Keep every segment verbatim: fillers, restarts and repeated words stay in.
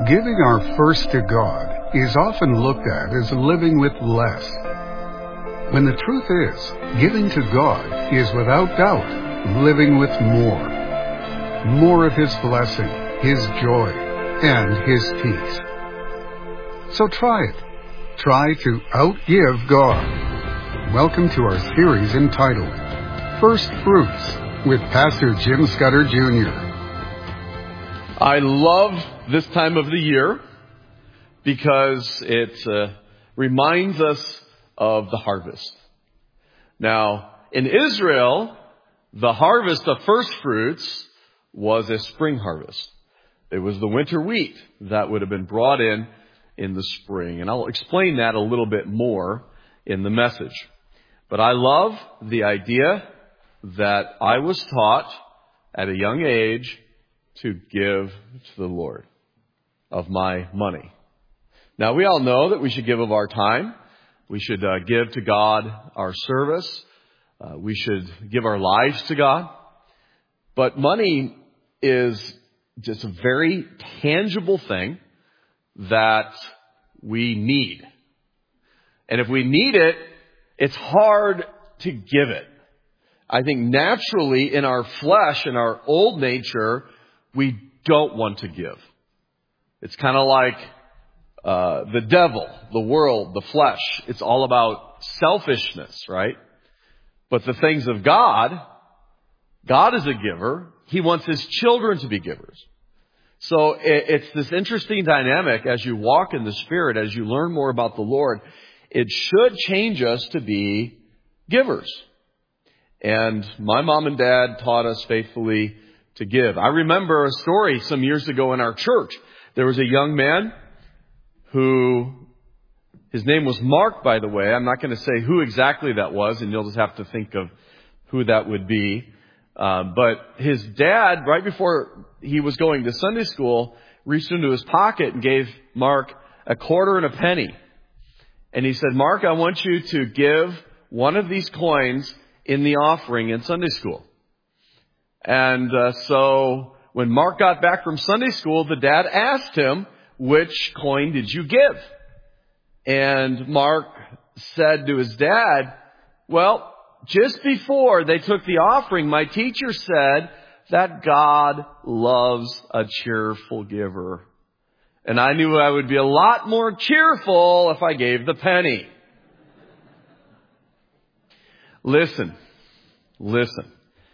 Giving our first to God is often looked at as living with less, when the truth is, giving to God is without doubt living with more. More of His blessing, His joy, and His peace. So try it. Try to outgive God. Welcome to our series entitled First Fruits with Pastor Jim Scudder Junior I love this time of the year because it uh, reminds us of the harvest. Now, in Israel, the harvest of first fruits was a spring harvest. It was the winter wheat that would have been brought in in the spring. And I'll explain that a little bit more in the message. But I love the idea that I was taught at a young age to give to the Lord of my money. Now, we all know that we should give of our time. We should uh, give to God our service. Uh, we should give our lives to God. But money is just a very tangible thing that we need. And if we need it, it's hard to give it. I think naturally in our flesh, in our old nature, we don't want to give. It's kind of like uh, the devil, the world, the flesh. It's all about selfishness, right? But the things of God, God is a giver. He wants His children to be givers. So it's this interesting dynamic as you walk in the Spirit, as you learn more about the Lord. It should change us to be givers. And my mom and dad taught us faithfully to give. I remember a story some years ago in our church. There was a young man who, his name was Mark, by the way. I'm not going to say who exactly that was, and you'll just have to think of who that would be. Uh, but his dad, right before he was going to Sunday school, reached into his pocket and gave Mark a quarter and a penny. And he said, Mark, I want you to give one of these coins in the offering in Sunday school. And uh, so when Mark got back from Sunday school, the dad asked him, which coin did you give? And Mark said to his dad, well, just before they took the offering, my teacher said that God loves a cheerful giver. And I knew I would be a lot more cheerful if I gave the penny. Listen, listen.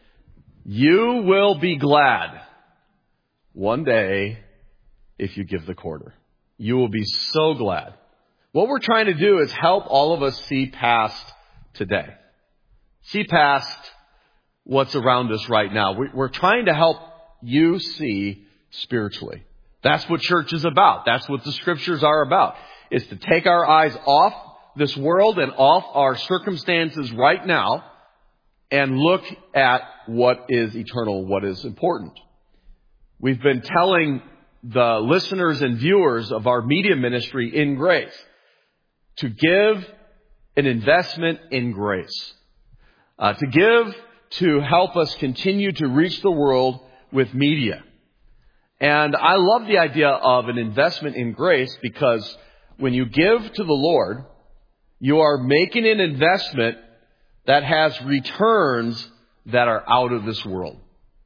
You will be glad one day if you give the quarter. You will be so glad. What we're trying to do is help all of us see past today. See past what's around us right now. We're trying to help you see spiritually. That's what church is about. That's what the scriptures are about. Is to take our eyes off this world and off our circumstances right now and look at what is eternal, what is important. We've been telling the listeners and viewers of our media ministry in grace to give an investment in grace. Uh, to give to help us continue to reach the world with media. And I love the idea of an investment in grace because when you give to the Lord, you are making an investment that has returns that are out of this world.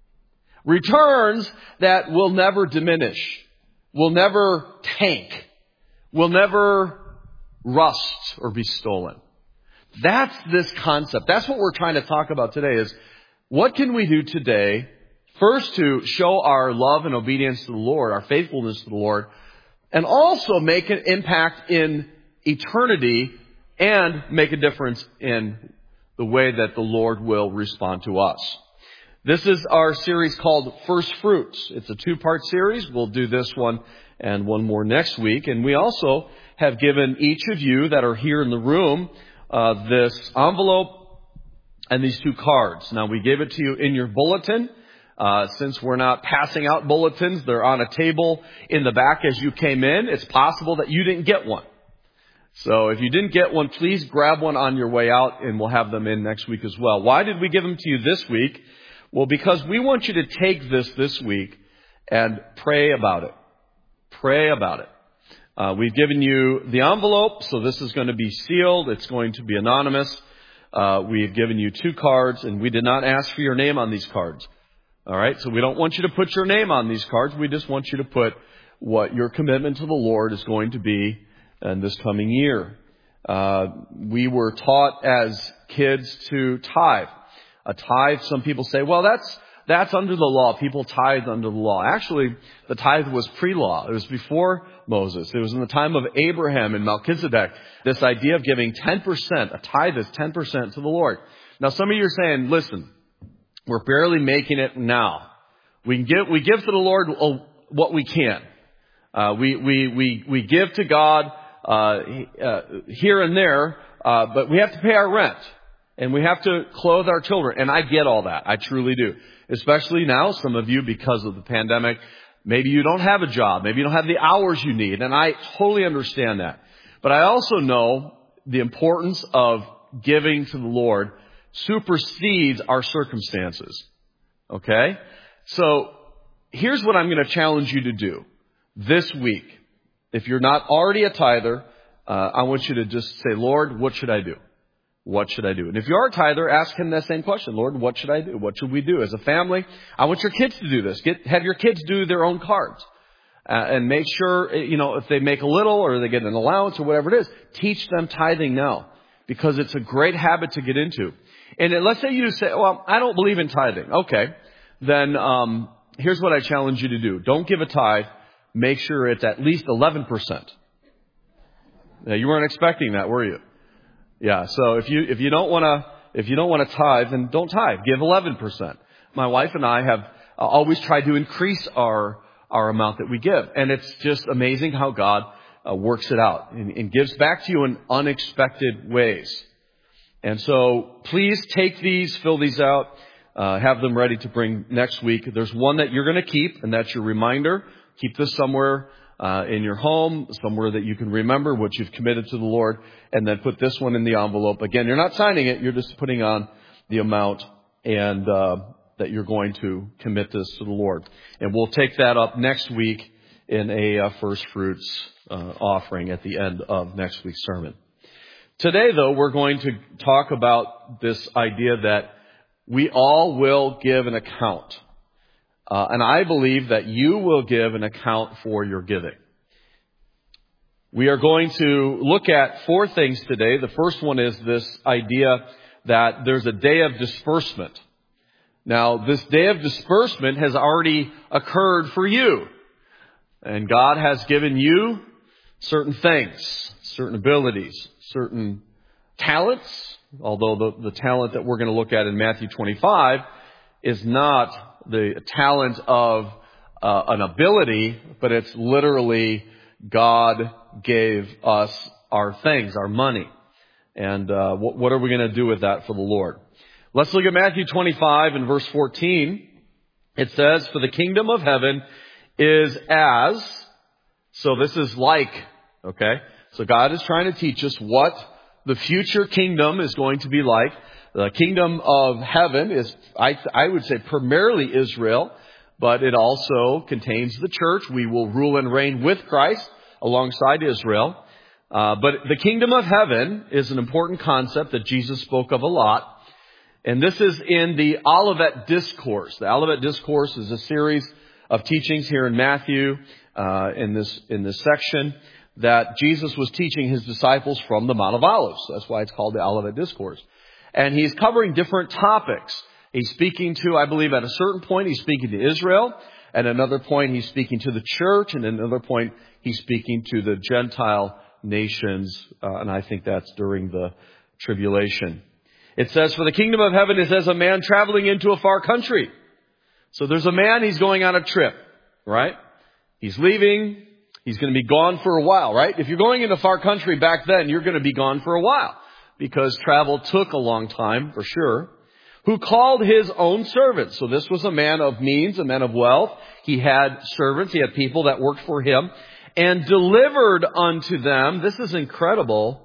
Returns that will never diminish, will never tank, will never rust or be stolen. That's this concept. That's what we're trying to talk about today is what can we do today, first to show our love and obedience to the Lord, our faithfulness to the Lord, and also make an impact in eternity and make a difference in the way that the Lord will respond to us. This is our series called First Fruits. It's a two-part series. We'll do this one and one more next week. And we also have given each of you that are here in the room uh, this envelope and these two cards. Now, we gave it to you in your bulletin. Uh, since we're not passing out bulletins, they're on a table in the back as you came in. It's possible that you didn't get one. So if you didn't get one, please grab one on your way out and we'll have them in next week as well. Why did we give them to you this week? Well, because we want you to take this this week and pray about it. Pray about it. Uh, we've given you the envelope, so this is going to be sealed. It's going to be anonymous. Uh, we've given you two cards, and we did not ask for your name on these cards. All right, so we don't want you to put your name on these cards. We just want you to put what your commitment to the Lord is going to be in this coming year. Uh, we were taught as kids to tithe. A tithe, some people say, well, that's that's under the law. People tithe under the law. Actually, the tithe was pre-law. It was before Moses. It was in the time of Abraham and Melchizedek. This idea of giving ten percent, a tithe is ten percent to the Lord. Now, some of you are saying, listen, we're barely making it now. We can give, we give to the Lord what we can. Uh, we, we, we, we give to God, uh, uh, here and there, uh, but we have to pay our rent. And we have to clothe our children. And I get all that. I truly do. Especially now, some of you, because of the pandemic, maybe you don't have a job. Maybe you don't have the hours you need. And I totally understand that. But I also know the importance of giving to the Lord supersedes our circumstances. Okay? So here's what I'm going to challenge you to do this week. If you're not already a tither, uh, I want you to just say, Lord, what should I do? What should I do? And if you are a tither, ask him that same question. Lord, what should I do? What should we do? As a family, I want your kids to do this. Get, have your kids do their own cards. Uh, and make sure, you know, if they make a little or they get an allowance or whatever it is, teach them tithing now. Because it's a great habit to get into. And then let's say you say, well, I don't believe in tithing. Okay. Then um, here's what I challenge you to do. Don't give a tithe. Make sure it's at least eleven percent. Now, you weren't expecting that, were you? Yeah, so if you if you don't want to if you don't want to tithe, then don't tithe. Give eleven percent. My wife and I have uh, always tried to increase our our amount that we give, and it's just amazing how God uh, works it out and, and gives back to you in unexpected ways. And so, please take these, fill these out, uh, have them ready to bring next week. There's one that you're going to keep, and that's your reminder. Keep this somewhere. Uh, in your home, somewhere that you can remember what you've committed to the Lord, and then put this one in the envelope. Again, you're not signing it, you're just putting on the amount and uh, that you're going to commit this to the Lord. And we'll take that up next week in a uh, first fruits uh, offering at the end of next week's sermon. Today, though, we're going to talk about this idea that we all will give an account. Uh, and I believe that you will give an account for your giving. We are going to look at four things today. The first one is this idea that there's a day of disbursement. Now, this day of disbursement has already occurred for you. And God has given you certain things, certain abilities, certain talents. Although the, the talent that we're going to look at in Matthew twenty-five is not the talent of uh, an ability, but it's literally God gave us our things, our money. And uh, what, what are we going to do with that for the Lord? Let's look at Matthew twenty-five and verse fourteen. It says, for the kingdom of heaven is as, so this is like, okay? So God is trying to teach us what the future kingdom is going to be like. The kingdom of heaven is, I, I would say, primarily Israel, but it also contains the church. We will rule and reign with Christ alongside Israel. Uh, but the kingdom of heaven is an important concept that Jesus spoke of a lot. And this is in the Olivet Discourse. The Olivet Discourse is a series of teachings here in Matthew, uh, in this, in this section that Jesus was teaching his disciples from the Mount of Olives. That's why it's called the Olivet Discourse. And he's covering different topics. He's speaking to, I believe at a certain point, he's speaking to Israel. At another point, he's speaking to the church. And at another point, he's speaking to the Gentile nations. Uh, and I think that's during the tribulation. It says, for the kingdom of heaven is as a man traveling into a far country. So there's a man, he's going on a trip, right? He's leaving. He's going to be gone for a while, right? If you're going into a far country back then, you're going to be gone for a while. Because travel took a long time, for sure, who called his own servants. So this was a man of means, a man of wealth. He had servants, he had people that worked for him, and delivered unto them, this is incredible,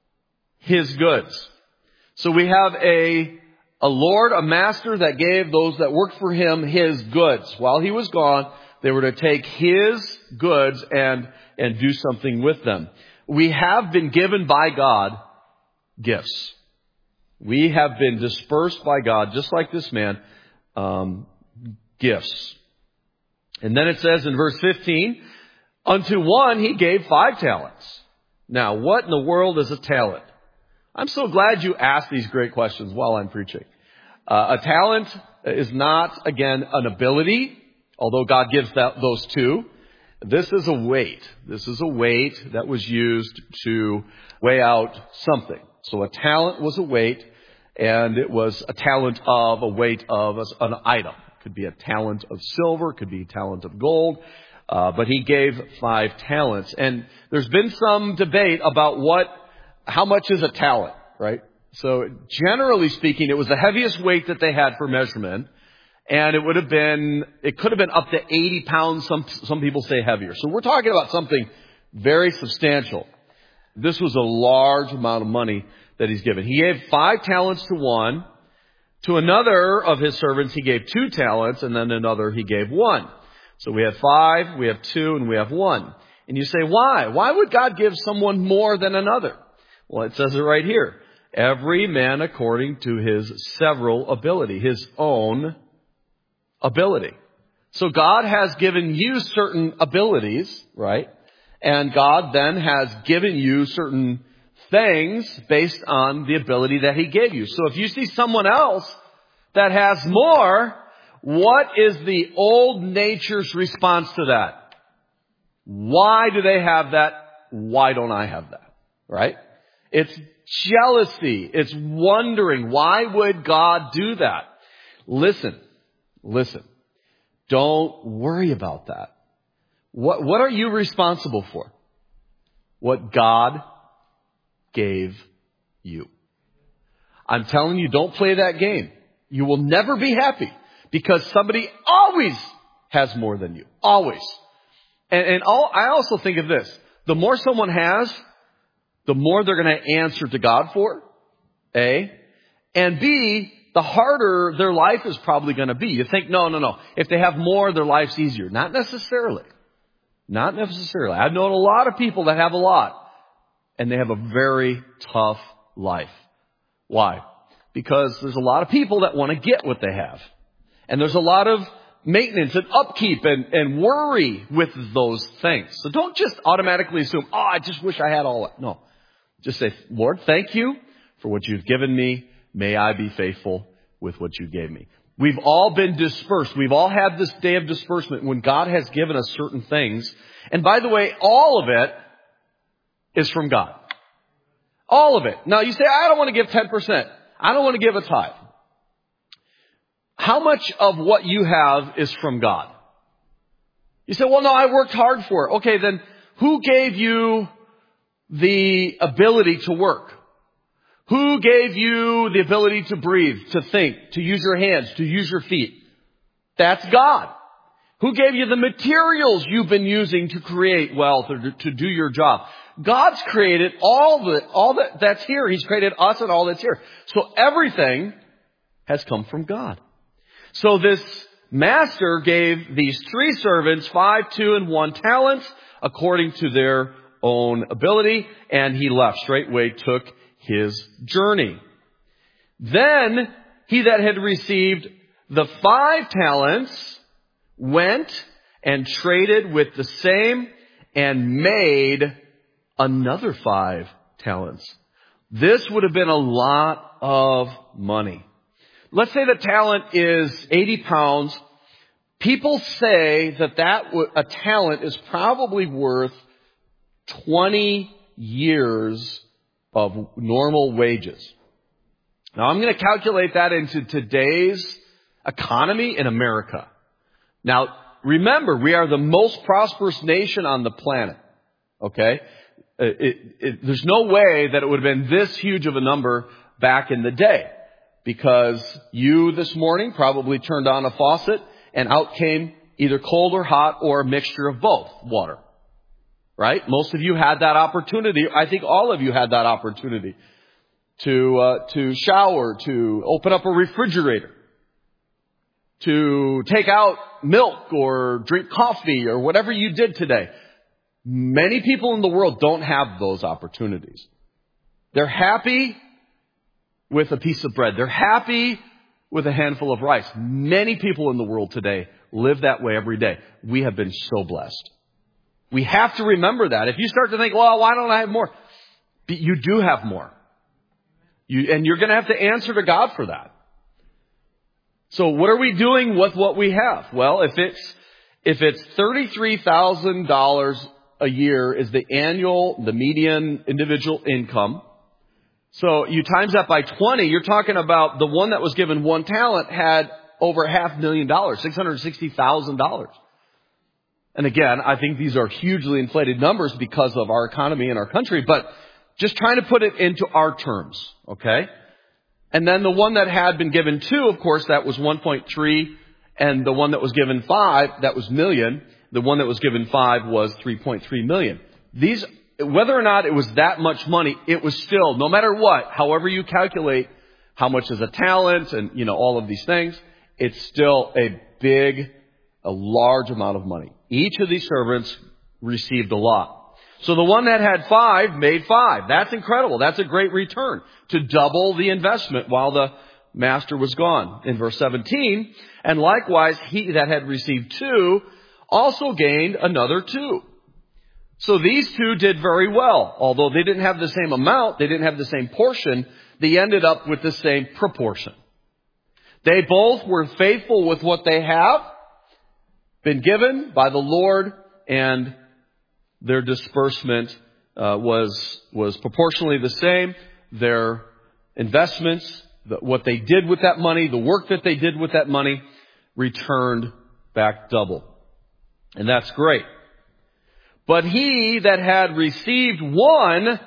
his goods. So we have a, a Lord, a master that gave those that worked for him his goods. While he was gone, they were to take his goods and, and do something with them. We have been given by God gifts. We have been dispersed by God, just like this man, um, gifts. And then it says in verse fifteen, unto one he gave five talents. Now, what in the world is a talent? I'm so glad you asked these great questions while I'm preaching. Uh, a talent is not, again, an ability, although God gives that, those two. This is a weight. This is a weight that was used to weigh out something. So a talent was a weight, and it was a talent of, a weight of an item. It could be a talent of silver, could be a talent of gold, uh, but he gave five talents. And there's been some debate about what, how much is a talent, right? So generally speaking, it was the heaviest weight that they had for measurement. And it would have been, it could have been up to eighty pounds. Some, some people say heavier. So we're talking about something very substantial. This was a large amount of money that he's given. He gave five talents to one. To another of his servants, he gave two talents, and then another he gave one. So we have five, we have two, and we have one. And you say, why? Why would God give someone more than another? Well, it says it right here. Every man according to his several ability, his own ability. So God has given you certain abilities, right? And God then has given you certain things based on the ability that he gave you. So if you see someone else that has more, what is the old nature's response to that? Why do they have that? Why don't I have that? Right? It's jealousy. It's wondering, why would God do that? Listen, listen. Don't worry about that. What, what are you responsible for? What God gave you. I'm telling you, don't play that game. You will never be happy because somebody always has more than you. Always. And, and all, I also think of this. The more someone has, the more they're going to answer to God for, A. And B, the harder their life is probably going to be. You think, no, no, no. If they have more, their life's easier. Not necessarily. Not necessarily. I've known a lot of people that have a lot, and they have a very tough life. Why? Because there's a lot of people that want to get what they have. And there's a lot of maintenance and upkeep and, and worry with those things. So don't just automatically assume, oh, I just wish I had all that. No. Just say, Lord, thank you for what you've given me. May I be faithful with what you gave me. We've all been dispersed. We've all had this day of disbursement when God has given us certain things. And by the way, all of it is from God. All of it. Now you say, I don't want to give ten percent. I don't want to give a tithe. How much of what you have is from God? You say, well, no, I worked hard for it. Okay, then who gave you the ability to work? Who gave you the ability to breathe, to think, to use your hands, to use your feet? That's God. Who gave you the materials you've been using to create wealth or to, to do your job? God's created all the, all that, that's here. He's created us and all that's here. So everything has come from God. So this master gave these three servants five, two, and one talents according to their own ability, and he left straightway, took his journey. Then he that had received the five talents went and traded with the same and made another five talents. This would have been a lot of money. Let's say the talent is eighty pounds. People say that that a talent is probably worth twenty years of normal wages. Now, I'm going to calculate that into today's economy in America. Now, remember, we are the most prosperous nation on the planet. Okay? It, it, there's no way that it would have been this huge of a number back in the day. Because you this morning probably turned on a faucet and out came either cold or hot or a mixture of both water. Right? Most of you had that opportunity. I think all of you had that opportunity to uh, to shower, to open up a refrigerator. to take out milk or drink coffee or whatever you did today. Many people in the world don't have those opportunities. They're happy with a piece of bread. They're happy with a handful of rice. Many people in the world today live that way every day. We have been so blessed. We have to remember that. If you start to think, well, why don't I have more? You do have more. You, and you're going to have to answer to God for that. So what are we doing with what we have? Well, if it's, if it's thirty-three thousand dollars a year is the annual, the median individual income. So you times that by twenty, you're talking about the one that was given one talent had over half a million dollars, six hundred sixty thousand dollars. And again, I think these are hugely inflated numbers because of our economy and our country, but just trying to put it into our terms, okay? And then the one that had been given two, of course, that was one point three, and the one that was given five, that was million. The one that was given five was three point three million. These, whether or not it was that much money, it was still, no matter what, however you calculate how much is a talent and, you know, all of these things, it's still a big, a large amount of money. Each of these servants received a lot. So the one that had five made five. That's incredible. That's a great return to double the investment while the master was gone. In verse seventeen, and likewise he that had received two also gained another two. So these two did very well. Although they didn't have the same amount, they didn't have the same portion, they ended up with the same proportion. They both were faithful with what they have been given by the Lord, and their disbursement uh, was was proportionally the same. Their investments, the, what they did with that money, the work that they did with that money, returned back double. And that's great. But he that had received one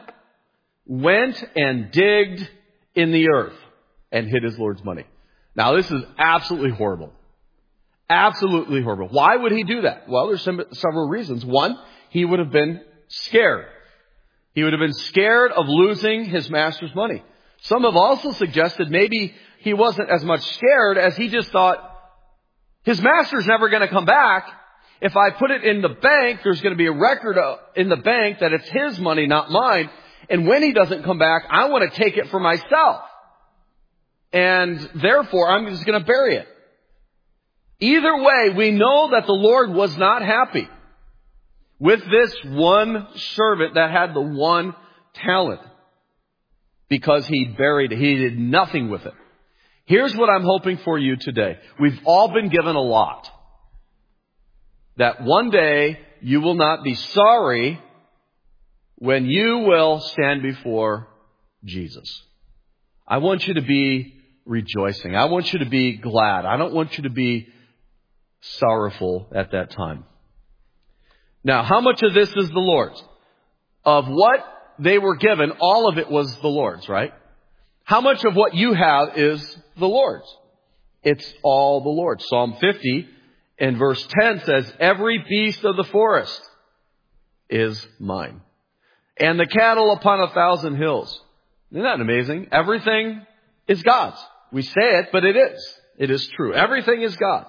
went and digged in the earth and hid his Lord's money. Now, this is absolutely horrible. Absolutely horrible. Why would he do that? Well, there's some, several reasons. One, he would have been scared. He would have been scared of losing his master's money. Some have also suggested maybe he wasn't as much scared as he just thought, his master's never going to come back. If I put it in the bank, there's going to be a record in the bank that it's his money, not mine. And when he doesn't come back, I want to take it for myself. And therefore, I'm just going to bury it. Either way, we know that the Lord was not happy with this one servant that had the one talent because he buried it. He did nothing with it. Here's what I'm hoping for you today. We've all been given a lot. That one day you will not be sorry when you will stand before Jesus. I want you to be rejoicing. I want you to be glad. I don't want you to be sorrowful at that time. Now, how much of this is the Lord's? Of what they were given, all of it was the Lord's, right? How much of what you have is the Lord's? It's all the Lord's. Psalm fifty in verse ten says, every beast of the forest is mine, and the cattle upon a thousand hills. Isn't that amazing? Everything is God's. We say it, but it is. It is true. Everything is God's.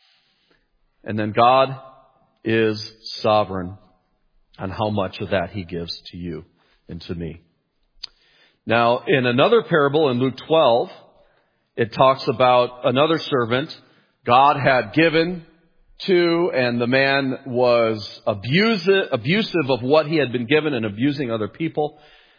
And then God is sovereign on how much of that he gives to you and to me. Now, in another parable in Luke twelve, it talks about another servant God had given to, and the man was abusive, abusive of what he had been given and abusing other people.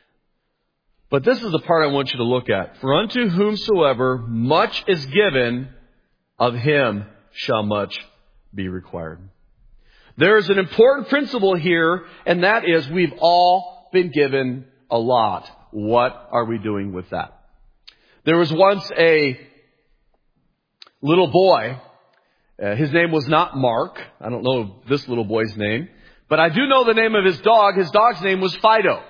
But this is the part I want you to look at. For unto whomsoever much is given, of him shall much be required. There is an important principle here, and that is we've all been given a lot. What are we doing with that? There was once a little boy. Uh, his name was not Mark. I don't know this little boy's name. But I do know the name of his dog. His dog's name was Fido.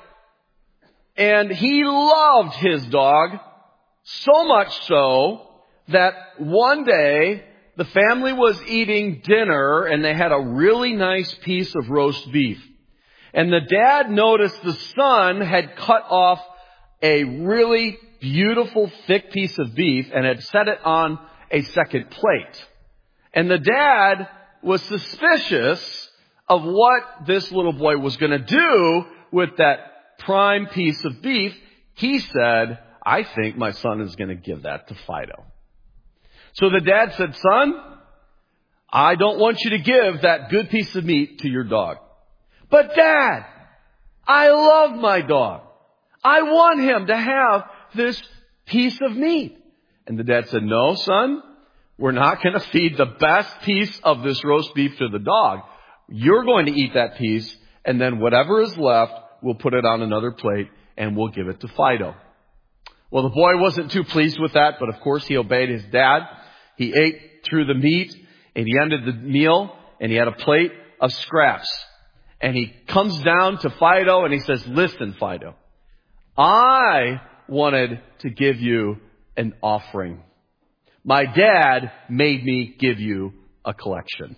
And he loved his dog so much so that one day the family was eating dinner and they had a really nice piece of roast beef. And the dad noticed the son had cut off a really beautiful thick piece of beef and had set it on a second plate. And the dad was suspicious of what this little boy was going to do with that prime piece of beef. He said, I think my son is going to give that to Fido. So the dad said, son, I don't want you to give that good piece of meat to your dog. But Dad, I love my dog. I want him to have this piece of meat. And the dad said, no, son, we're not going to feed the best piece of this roast beef to the dog. You're going to eat that piece, and then whatever is left, we'll put it on another plate, and we'll give it to Fido. Well, the boy wasn't too pleased with that, but of course he obeyed his dad. He ate through the meat, and he ended the meal, and he had a plate of scraps. And he comes down to Fido, and he says, listen, Fido, I wanted to give you an offering. My dad made me give you a collection.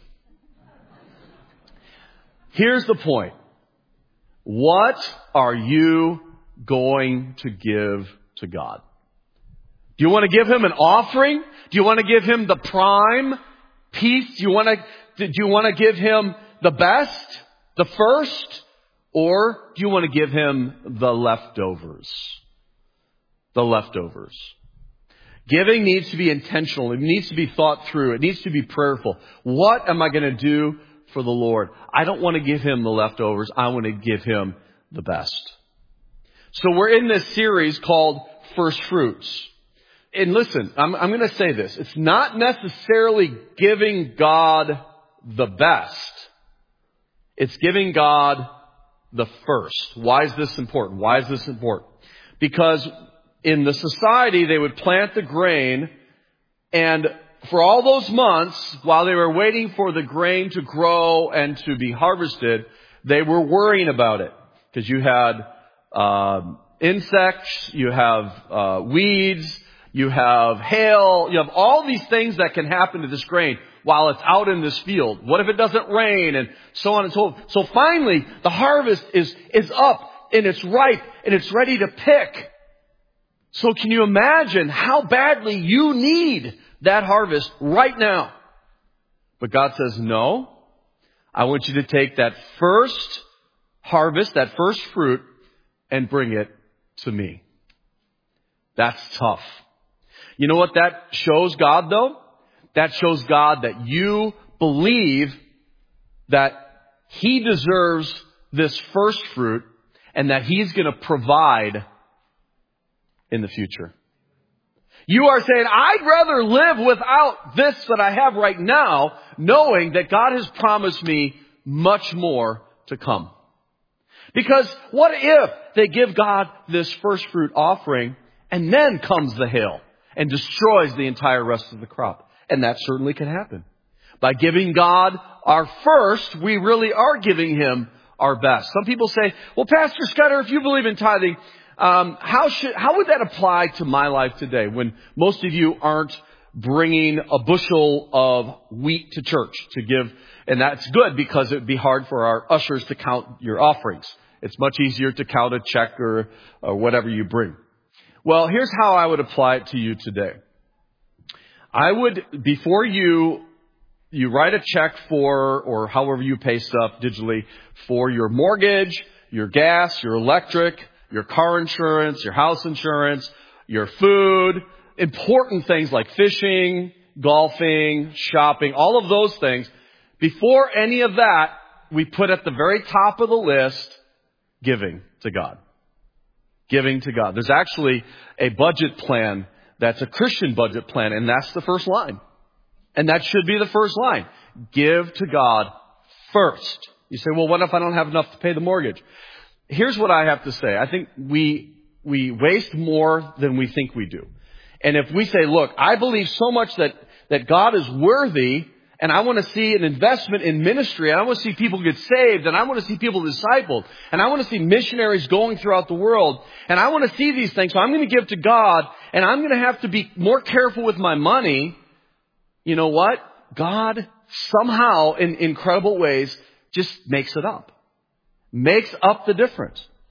Here's the point. What are you going to give to God? Do you want to give him an offering? Do you want to give him the prime piece? Do you want to, do you want to give him the best, the first? Or do you want to give him the leftovers? The leftovers. Giving needs to be intentional. It needs to be thought through. It needs to be prayerful. What am I going to do for the Lord? I don't want to give him the leftovers. I want to give him the best. So we're in this series called First Fruits. And listen, I'm, I'm going to say this. It's not necessarily giving God the best. It's giving God the first. Why is this important? Why is this important? Because in the society, they would plant the grain, and for all those months, while they were waiting for the grain to grow and to be harvested, they were worrying about it. Because you had uh, insects, you have uh, weeds, you have hail, you have all these things that can happen to this grain while it's out in this field. What if it doesn't rain? And so on and so on. So finally, the harvest is, is up, and it's ripe, and it's ready to pick. So can you imagine how badly you need that harvest right now? But God says, no, I want you to take that first harvest, that first fruit, and bring it to me. That's tough. You know what that shows God, though? That shows God that you believe that he deserves this first fruit and that he's going to provide in the future. You are saying, I'd rather live without this that I have right now, knowing that God has promised me much more to come. Because what if they give God this first fruit offering, and then comes the hail and destroys the entire rest of the crop? And that certainly can happen. By giving God our first, we really are giving him our best. Some people say, well, Pastor Scudder, if you believe in tithing, Um, how should, how would that apply to my life today when most of you aren't bringing a bushel of wheat to church to give? And that's good because it would be hard for our ushers to count your offerings. It's much easier to count a check or, or whatever you bring. Well, here's how I would apply it to you today. I would, before you, you write a check for, or however you pay stuff digitally, for your mortgage, your gas, your electric, your car insurance, your house insurance, your food, important things like fishing, golfing, shopping, all of those things. Before any of that, we put at the very top of the list, giving to God. Giving to God. There's actually a budget plan that's a Christian budget plan, and that's the first line. And that should be the first line. Give to God first. You say, well, what if I don't have enough to pay the mortgage? Here's what I have to say. I think we we waste more than we think we do. And if we say, look, I believe so much that, that God is worthy, and I want to see an investment in ministry, and I want to see people get saved, and I want to see people discipled, and I want to see missionaries going throughout the world, and I want to see these things, so I'm going to give to God, and I'm going to have to be more careful with my money. You know what? God somehow, in incredible ways, just makes it up. Makes up the difference.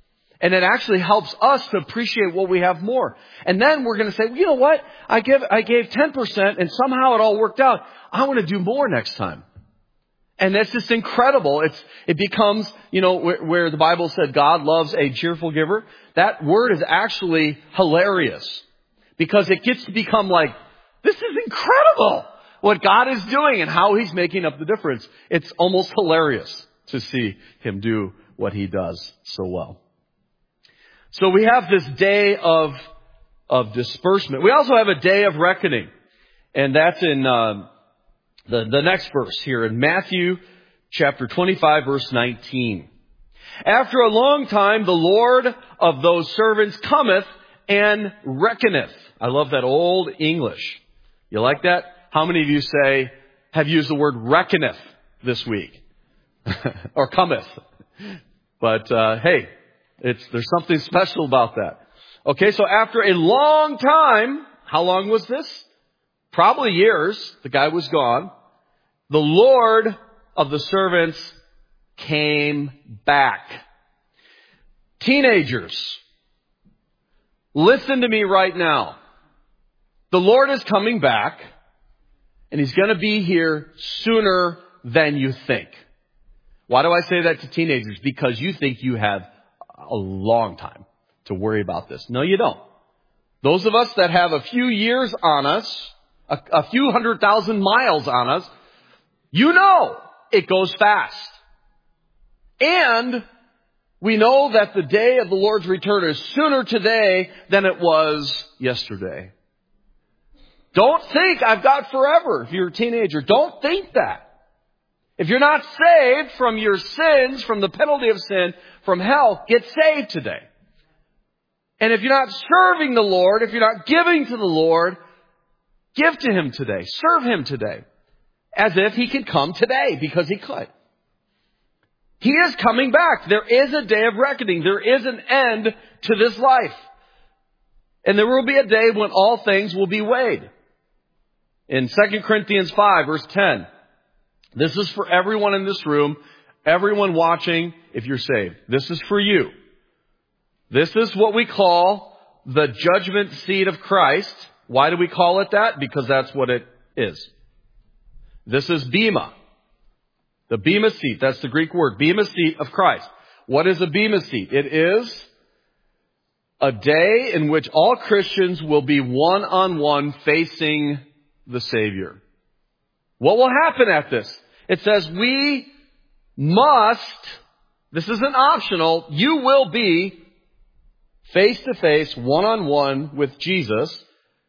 And it actually helps us to appreciate what we have more. And then we're going to say, well, you know what? I give, I gave ten percent and somehow it all worked out. I want to do more next time. And that's just incredible. It's, it becomes, you know, where, where the Bible said God loves a cheerful giver. That word is actually hilarious because it gets to become like, this is incredible what God is doing and how He's making up the difference. It's almost hilarious to see Him do what He does so well. So we have this day of, of disbursement. We also have a day of reckoning. And that's in, uh, the, the next verse here in Matthew chapter twenty-five, verse nineteen. After a long time, the Lord of those servants cometh and reckoneth. I love that old English. You like that? How many of you say, have used the word reckoneth this week? Or cometh. But, uh, hey, it's, there's something special about that. Okay, so after a long time, how long was this? Probably years. The guy was gone. The Lord of the servants came back. Teenagers, listen to me right now. The Lord is coming back, and He's going to be here sooner than you think. Why do I say that to teenagers? Because you think you have a long time to worry about this. No, you don't. Those of us that have a few years on us, a, a few hundred thousand miles on us, you know it goes fast. And we know that the day of the Lord's return is sooner today than it was yesterday. Don't think I've got forever if you're a teenager. Don't think that. If you're not saved from your sins, from the penalty of sin, from hell, get saved today. And if you're not serving the Lord, if you're not giving to the Lord, give to Him today. Serve Him today. As if He could come today, because He could. He is coming back. There is a day of reckoning. There is an end to this life. And there will be a day when all things will be weighed. In Second Corinthians five, verse ten, this is for everyone in this room, everyone watching, if you're saved. This is for you. This is what we call the judgment seat of Christ. Why do we call it that? Because that's what it is. This is Bema. The Bema seat, that's the Greek word, Bema seat of Christ. What is a Bema seat? It is a day in which all Christians will be one-on-one facing the Savior. What will happen at this? It says we must, this isn't optional, you will be face-to-face, one-on-one with Jesus.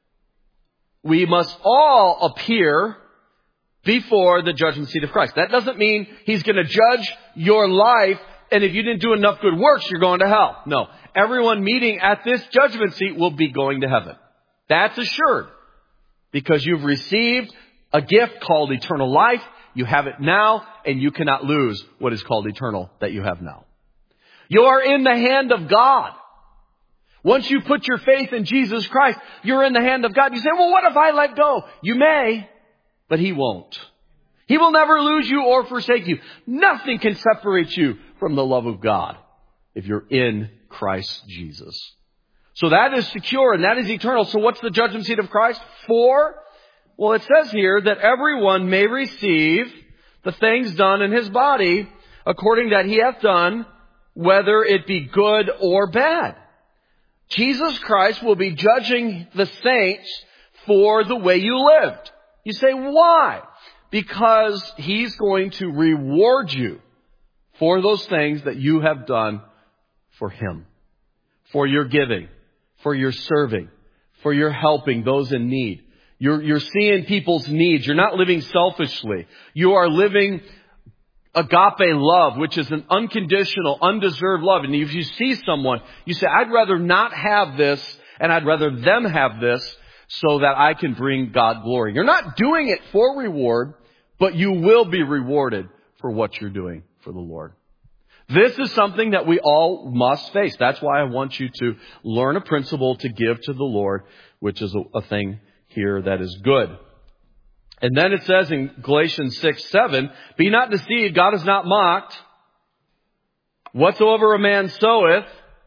We must all appear before the judgment seat of Christ. That doesn't mean He's going to judge your life, and if you didn't do enough good works, you're going to hell. No. Everyone meeting at this judgment seat will be going to heaven. That's assured. Because you've received a gift called eternal life. You have it now, and you cannot lose what is called eternal that you have now. You are in the hand of God. Once you put your faith in Jesus Christ, you're in the hand of God. You say, well, what if I let go? You may, but He won't. He will never lose you or forsake you. Nothing can separate you from the love of God if you're in Christ Jesus. So that is secure and that is eternal. So what's the judgment seat of Christ for? Well, it says here that everyone may receive the things done in his body according that he hath done, whether it be good or bad. Jesus Christ will be judging the saints for the way you lived. You say, why? Because He's going to reward you for those things that you have done for Him. For your giving, for your serving, for your helping those in need. You're, you're seeing people's needs. You're not living selfishly. You are living agape love, which is an unconditional, undeserved love. And if you see someone, you say, I'd rather not have this, and I'd rather them have this so that I can bring God glory. You're not doing it for reward, but you will be rewarded for what you're doing for the Lord. This is something that we all must face. That's why I want you to learn a principle to give to the Lord, which is a, a thing here that is good. And then it says in Galatians six seven, be not deceived, God is not mocked. Whatsoever a man soweth,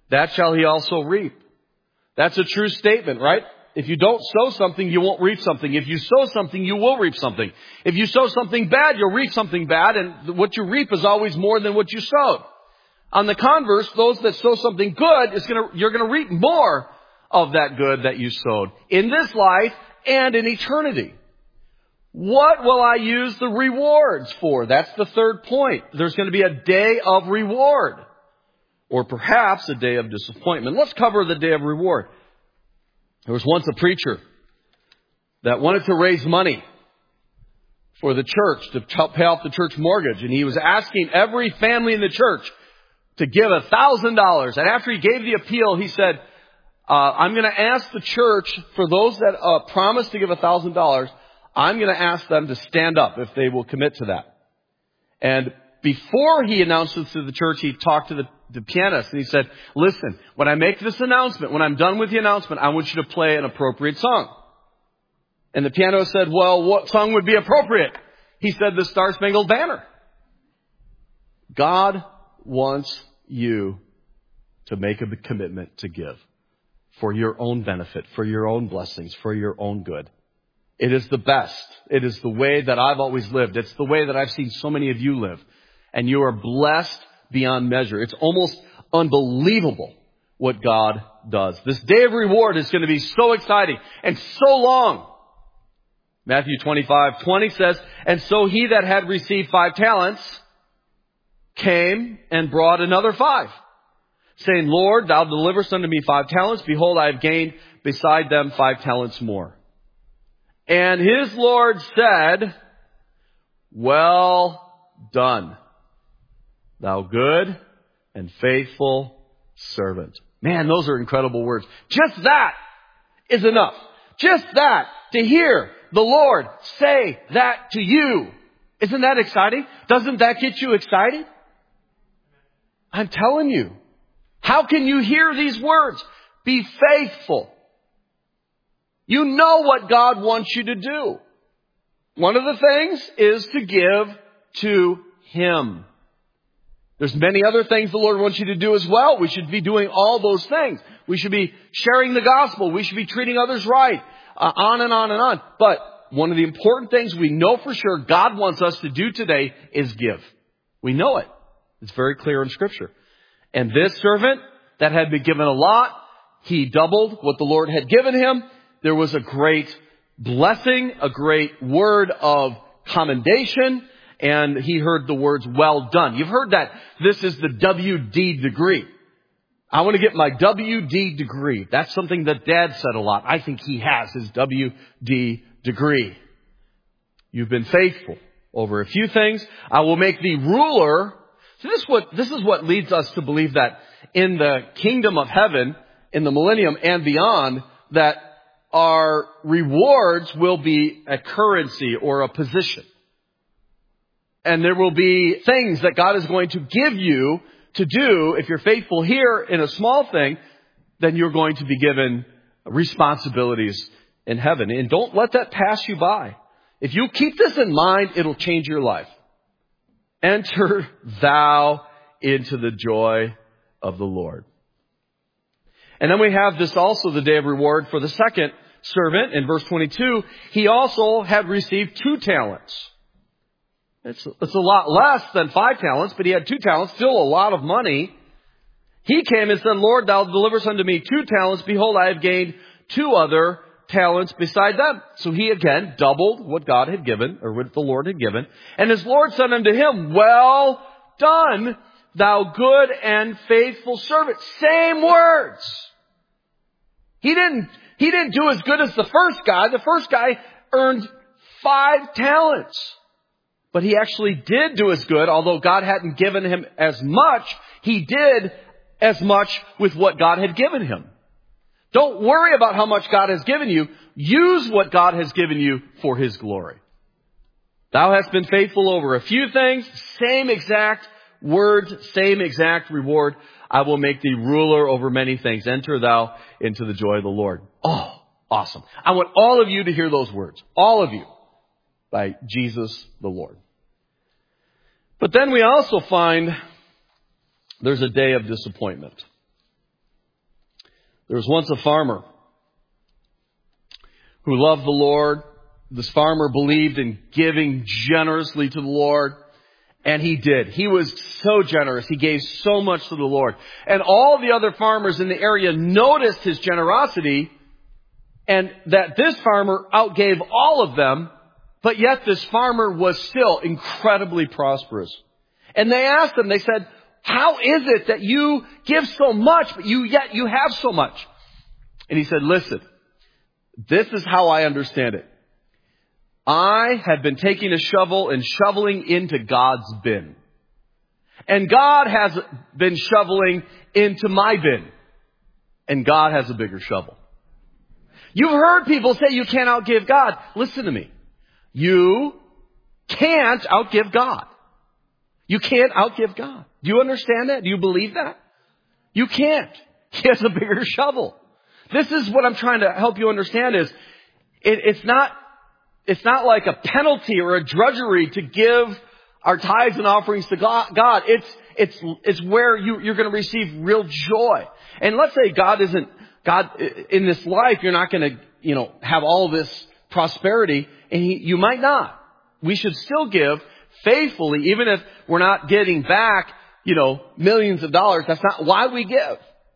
that shall he also reap. That's a true statement, right? If you don't sow something, you won't reap something. If you sow something, you will reap something. If you sow something bad, you'll reap something bad, and what you reap is always more than what you sowed. On the converse, those that sow something good, is gonna, you're going to reap more of that good that you sowed in this life and in eternity. What will I use the rewards for? That's the third point. There's going to be a day of reward, or perhaps a day of disappointment. Let's cover the day of reward. There was once a preacher that wanted to raise money for the church to pay off the church mortgage, and he was asking every family in the church to give a thousand dollars. And after he gave the appeal, he said, uh, I'm going to ask the church, for those that uh, promise to give a thousand dollars, I'm going to ask them to stand up if they will commit to that. And before he announced this to the church, he talked to the, the pianist and he said, listen, when I make this announcement, when I'm done with the announcement, I want you to play an appropriate song. And the pianist said, well, what song would be appropriate? He said, the Star Spangled Banner. God wants you to make a commitment to give for your own benefit, for your own blessings, for your own good. It is the best. It is the way that I've always lived. It's the way that I've seen so many of you live. And you are blessed beyond measure. It's almost unbelievable what God does. This day of reward is going to be so exciting and so long. Matthew twenty-five twenty says, and so he that had received five talents came and brought another five, saying, Lord, thou deliverest unto me five talents. Behold, I have gained beside them five talents more. And his Lord said, well done, thou good and faithful servant. Man, those are incredible words. Just that is enough. Just that, to hear the Lord say that to you. Isn't that exciting? Doesn't that get you excited? I'm telling you. How can you hear these words? Be faithful. You know what God wants you to do. One of the things is to give to Him. There's many other things the Lord wants you to do as well. We should be doing all those things. We should be sharing the gospel. We should be treating others right. Uh, on and on and on. But one of the important things we know for sure God wants us to do today is give. We know it. It's very clear in Scripture. And this servant that had been given a lot, he doubled what the Lord had given him. There was a great blessing, a great word of commendation, and he heard the words, well done. You've heard that. This is the W D degree. I want to get my W D degree. That's something that Dad said a lot. I think he has his W D degree. You've been faithful over a few things. I will make thee ruler. So this is what, this is what leads us to believe that in the kingdom of heaven, in the millennium and beyond, that our rewards will be a currency or a position. And there will be things that God is going to give you to do. If you're faithful here in a small thing, then you're going to be given responsibilities in heaven. And don't let that pass you by. If you keep this in mind, it'll change your life. Enter thou into the joy of the Lord. And then we have this also, the day of reward for the second servant. In verse twenty-two, he also had received two talents. It's, it's a lot less than five talents, but he had two talents, still a lot of money. He came and said, Lord, thou deliverest unto me two talents. Behold, I have gained two other talents beside them. So he again doubled what God had given, or what the Lord had given. And his Lord said unto him, well done, thou good and faithful servant. Same words. He didn't, he didn't do as good as the first guy. The first guy earned five talents. But he actually did do as good, although God hadn't given him as much. He did as much with what God had given him. Don't worry about how much God has given you. Use what God has given you for His glory. Thou hast been faithful over a few things. Same exact words, same exact reward. I will make thee ruler over many things. Enter thou into the joy of the Lord. Oh, awesome. I want all of you to hear those words. All of you. By Jesus the Lord. But then we also find there's a day of disappointment. There was once a farmer who loved the Lord. This farmer believed in giving generously to the Lord. And he did. He was so generous. He gave so much to the Lord. And all the other farmers in the area noticed his generosity, and that this farmer outgave all of them, but yet this farmer was still incredibly prosperous. And they asked him, they said, how is it that you give so much, but you yet you have so much? And he said, listen, this is how I understand it. I have been taking a shovel and shoveling into God's bin. And God has been shoveling into my bin. And God has a bigger shovel. You've heard people say you can't outgive God. Listen to me. You can't outgive God. You can't outgive God. Do you understand that? Do you believe that? You can't. He has a bigger shovel. This is what I'm trying to help you understand is it, it's not it's not like a penalty or a drudgery to give our tithes and offerings to God. God. It's it's it's where you, you're going to receive real joy. And let's say God isn't God in this life. You're not going to you know have all this prosperity, and he, you might not. We should still give faithfully, even if we're not getting back, you know, millions of dollars. That's not why we give.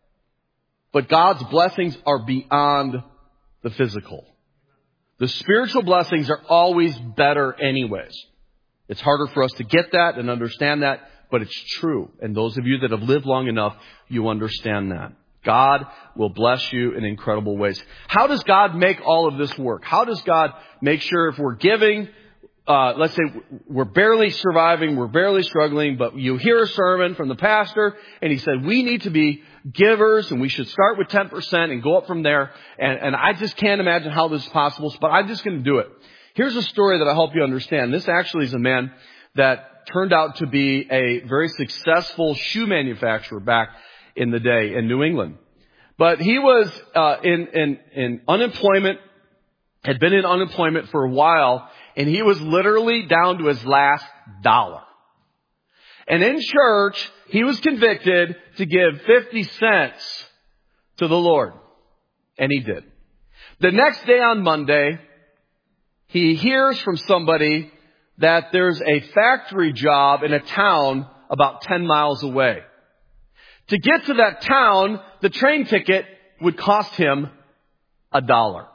But God's blessings are beyond the physical. The spiritual blessings are always better anyways. It's harder for us to get that and understand that, but it's true. And those of you that have lived long enough, you understand that. God will bless you in incredible ways. How does God make all of this work? How does God make sure if we're giving, uh, let's say we're barely surviving, we're barely struggling, but you hear a sermon from the pastor and he said, we need to be givers and we should start with ten percent and go up from there. And, and I just can't imagine how this is possible, but I'm just going to do it. Here's a story that I'll help you understand. This actually is a man that turned out to be a very successful shoe manufacturer back in the day in New England. But he was uh, in, in, in unemployment, had been in unemployment for a while, and he was literally down to his last dollar. And in church, he was convicted to give fifty cents to the Lord. And he did. The next day on Monday, he hears from somebody that there's a factory job in a town about ten miles away. To get to that town, the train ticket would cost him a dollar.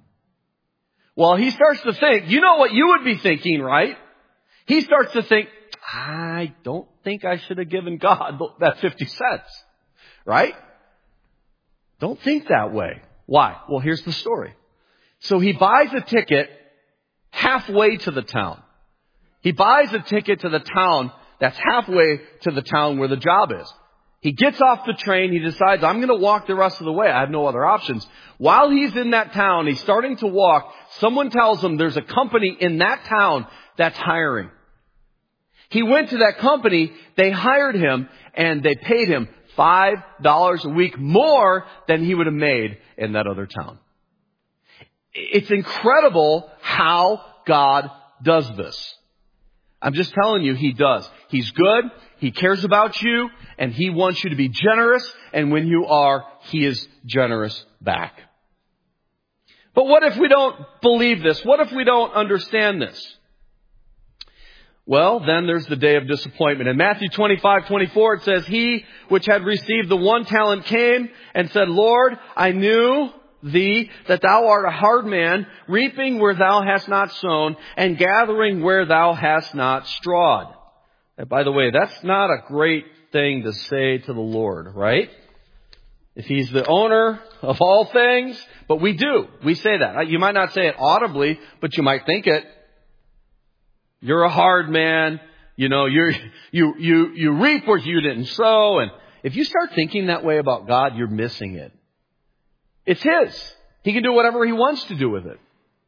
Well, he starts to think, you know what you would be thinking, right? He starts to think, I don't think I should have given God that fifty cents, right? Don't think that way. Why? Well, here's the story. So he buys a ticket halfway to the town. He buys a ticket to the town that's halfway to the town where the job is. He gets off the train. He decides, I'm going to walk the rest of the way. I have no other options. While he's in that town, he's starting to walk. Someone tells him there's a company in that town that's hiring. He went to that company. They hired him and they paid him five dollars a week more than he would have made in that other town. It's incredible how God does this. I'm just telling you, He does. He's good. He cares about you, and He wants you to be generous. And when you are, He is generous back. But what if we don't believe this? What if we don't understand this? Well, then there's the day of disappointment. In Matthew twenty-five twenty-four, it says, He which had received the one talent came and said, Lord, I knew Thee, that Thou art a hard man, reaping where Thou hast not sown, and gathering where Thou hast not strawed. And by the way, that's not a great thing to say to the Lord, right? If He's the owner of all things, but we do. We say that. You might not say it audibly, but you might think it. You're a hard man. You know, you're, you, you, you reap where you didn't sow. And if you start thinking that way about God, you're missing it. It's His. He can do whatever He wants to do with it.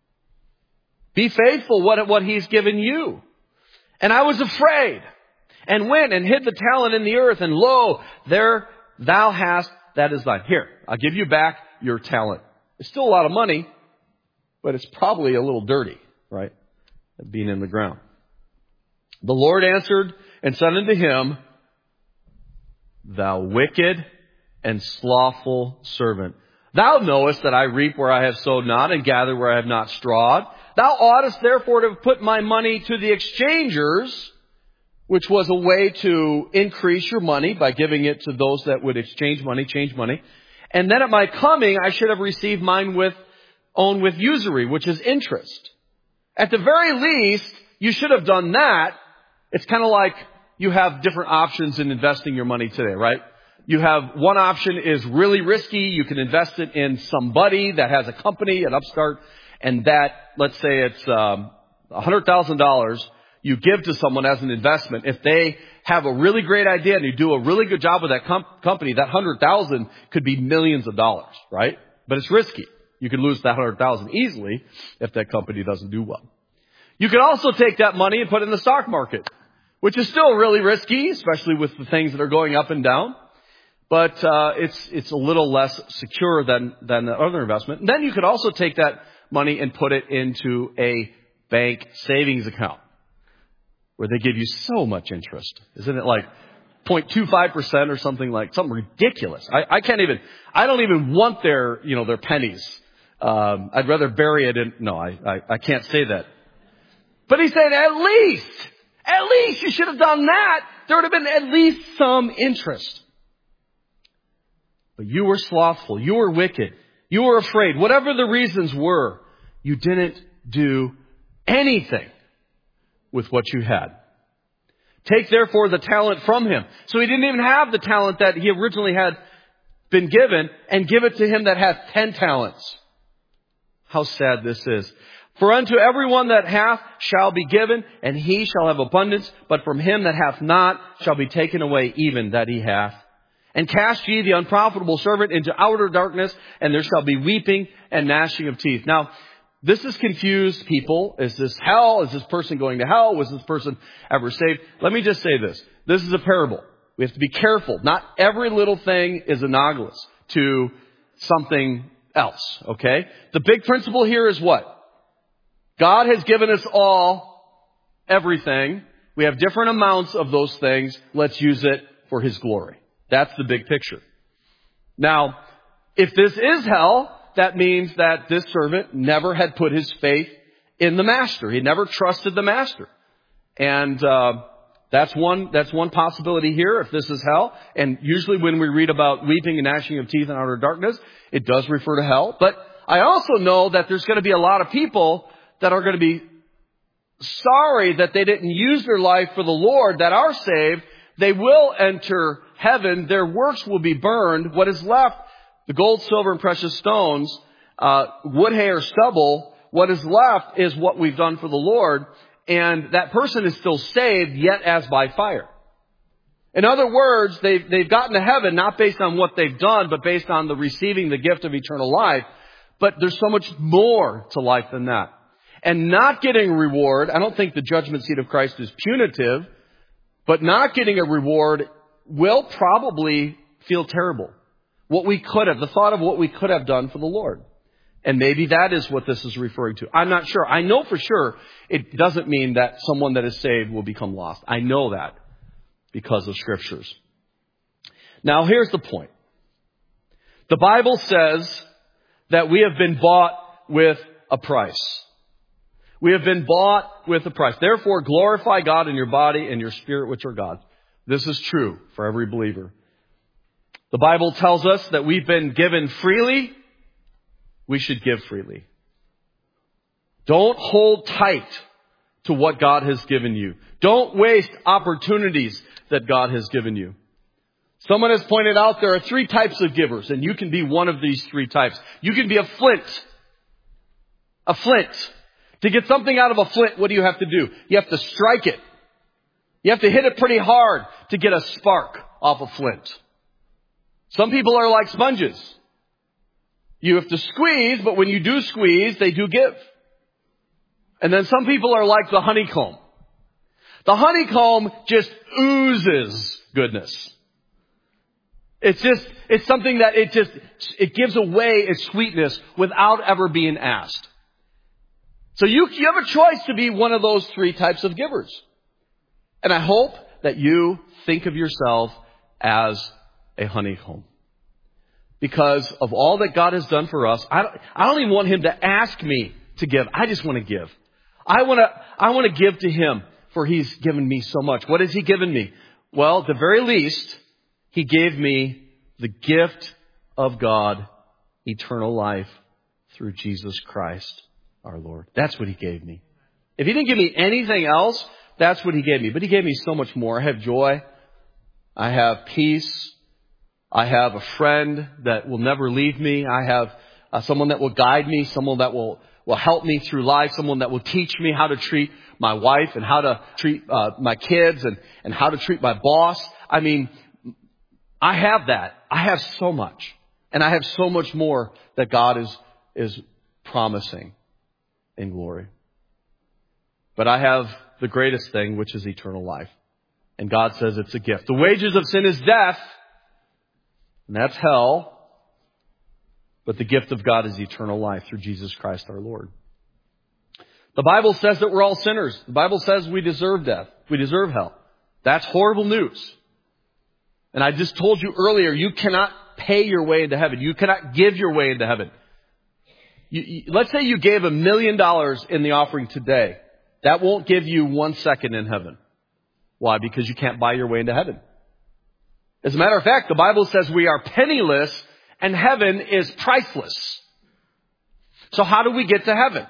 Be faithful what what He's given you. And I was afraid and went and hid the talent in the earth. And lo, there thou hast, that is thine. Here, I'll give you back your talent. It's still a lot of money, but it's probably a little dirty, right? Being in the ground. The Lord answered and said unto him, Thou wicked and slothful servant. Thou knowest that I reap where I have sowed not, and gather where I have not strawed. Thou oughtest therefore to have put my money to the exchangers, which was a way to increase your money by giving it to those that would exchange money, change money. And then at my coming, I should have received mine with, own with usury, which is interest. At the very least, you should have done that. It's kind of like you have different options in investing your money today, right? You have one option is really risky. You can invest it in somebody that has a company, an upstart, and that, let's say it's um, one hundred thousand dollars you give to someone as an investment. If they have a really great idea and you do a really good job with that com- company, that one hundred thousand dollars could be millions of dollars, right? But it's risky. You could lose that one hundred thousand dollars easily if that company doesn't do well. You could also take that money and put it in the stock market, which is still really risky, especially with the things that are going up and down. But uh it's it's a little less secure than than the other investment. And then you could also take that money and put it into a bank savings account where they give you so much interest. Isn't it like zero point two five percent or something like something ridiculous? I, I can't even, I don't even want their, you know, their pennies. Um, I'd rather bury it in, no, I, I, I can't say that. But he said, at least, at least you should have done that. There would have been at least some interest. But you were slothful. You were wicked. You were afraid. Whatever the reasons were, you didn't do anything with what you had. Take therefore the talent from him. So he didn't even have the talent that he originally had been given, and give it to him that hath ten talents. How sad this is. For unto everyone that hath shall be given, and he shall have abundance, but from him that hath not shall be taken away even that he hath. And cast ye the unprofitable servant into outer darkness, and there shall be weeping and gnashing of teeth. Now, this has confused people. Is this hell? Is this person going to hell? Was this person ever saved? Let me just say this. This is a parable. We have to be careful. Not every little thing is analogous to something else, okay? The big principle here is what? God has given us all everything. We have different amounts of those things. Let's use it for His glory. That's the big picture. Now, if this is hell, that means that this servant never had put his faith in the master. He never trusted the master. And uh, that's one that's one possibility here, if this is hell. And usually when we read about weeping and gnashing of teeth and outer darkness, it does refer to hell. But I also know that there's going to be a lot of people that are going to be sorry that they didn't use their life for the Lord, that are saved. They will enter heaven. Their works will be burned. What is left, the gold, silver, and precious stones, uh, wood, hay, or stubble, what is left is what we've done for the Lord. And that person is still saved, yet as by fire. In other words, they've, they've gotten to heaven not based on what they've done, but based on the receiving the gift of eternal life. But there's so much more to life than that. And not getting a reward, I don't think the judgment seat of Christ is punitive, but not getting a reward will probably feel terrible. What we could have, the thought of what we could have done for the Lord. And maybe that is what this is referring to. I'm not sure. I know for sure it doesn't mean that someone that is saved will become lost. I know that because of Scriptures. Now, here's the point. The Bible says that we have been bought with a price. We have been bought with a price. Therefore, glorify God in your body and your spirit, which are God's. This is true for every believer. The Bible tells us that we've been given freely. We should give freely. Don't hold tight to what God has given you. Don't waste opportunities that God has given you. Someone has pointed out there are three types of givers, and you can be one of these three types. You can be a flint. A flint. To get something out of a flint, what do you have to do? You have to strike it. You have to hit it pretty hard to get a spark off a flint. Some people are like sponges. You have to squeeze, but when you do squeeze, they do give. And then some people are like the honeycomb. The honeycomb just oozes goodness. It's just, it's something that it just, it gives away its sweetness without ever being asked. So you, you have a choice to be one of those three types of givers. And I hope that you think of yourself as a honeycomb. because of all that God has done for us. I don't, I don't even want him to ask me to give. I just want to give. I want to, I want to give to him, for he's given me so much. What has he given me? Well, at the very least, he gave me the gift of God, eternal life through Jesus Christ, our Lord. That's what he gave me. If he didn't give me anything else, that's what he gave me. But he gave me so much more. I have joy. I have peace. I have a friend that will never leave me. I have uh, someone that will guide me, someone that will, will help me through life, someone that will teach me how to treat my wife and how to treat uh, my kids and, and how to treat my boss. I mean, I have that. I have so much. And I have so much more that God is, is promising in glory. But I have the greatest thing, which is eternal life. And God says it's a gift. The wages of sin is death. And that's hell. But the gift of God is eternal life through Jesus Christ our Lord. The Bible says that we're all sinners. The Bible says we deserve death. We deserve hell. That's horrible news. And I just told you earlier, you cannot pay your way into heaven. You cannot give your way into heaven. You, you, let's say you gave a million dollars in the offering today. That won't give you one second in heaven. Why? Because you can't buy your way into heaven. As a matter of fact, the Bible says we are penniless and heaven is priceless. So how do we get to heaven?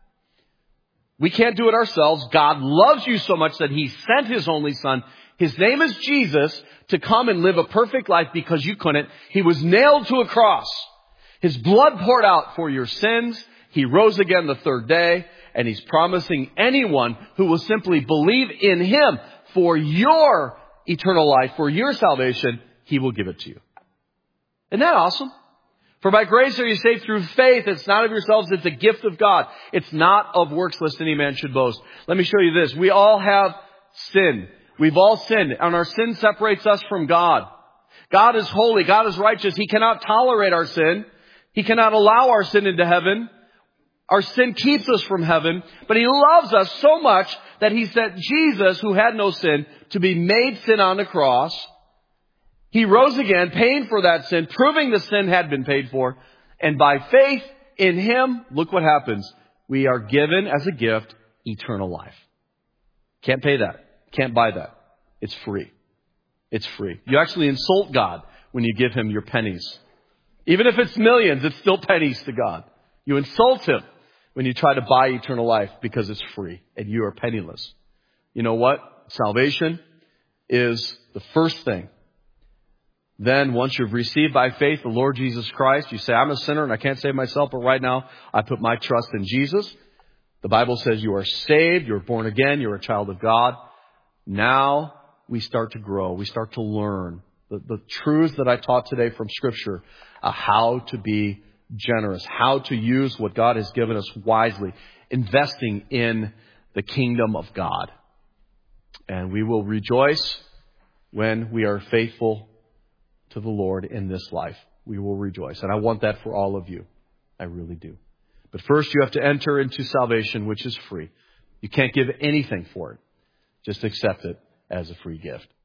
We can't do it ourselves. God loves you so much that he sent his only son. His name is Jesus, to come and live a perfect life because you couldn't. He was nailed to a cross. His blood poured out for your sins. He rose again the third day. And he's promising anyone who will simply believe in him for your eternal life, for your salvation, he will give it to you. Isn't that awesome? For by grace are you saved through faith. It's not of yourselves. It's a gift of God. It's not of works, lest any man should boast. Let me show you this. We all have sin. We've all sinned, and our sin separates us from God. God is holy. God is righteous. He cannot tolerate our sin. He cannot allow our sin into heaven. Our sin keeps us from heaven, but he loves us so much that he sent Jesus, who had no sin, to be made sin on the cross. He rose again, paying for that sin, proving the sin had been paid for. And by faith in him, look what happens. We are given as a gift eternal life. Can't pay that. Can't buy that. It's free. It's free. You actually insult God when you give him your pennies. Even if it's millions, it's still pennies to God. You insult him when you try to buy eternal life because it's free and you are penniless. You know what? Salvation is the first thing. Then once you've received by faith the Lord Jesus Christ, you say, I'm a sinner and I can't save myself, but right now I put my trust in Jesus. The Bible says you are saved, you're born again, you're a child of God. Now we start to grow. We start to learn the, the truths that I taught today from Scripture, uh, how to be generous, how to use what God has given us wisely, investing in the kingdom of God. And we will rejoice when we are faithful to the Lord in this life. We will rejoice. And I want that for all of you. I really do. But first you have to enter into salvation, which is free. You can't give anything for it. Just accept it as a free gift.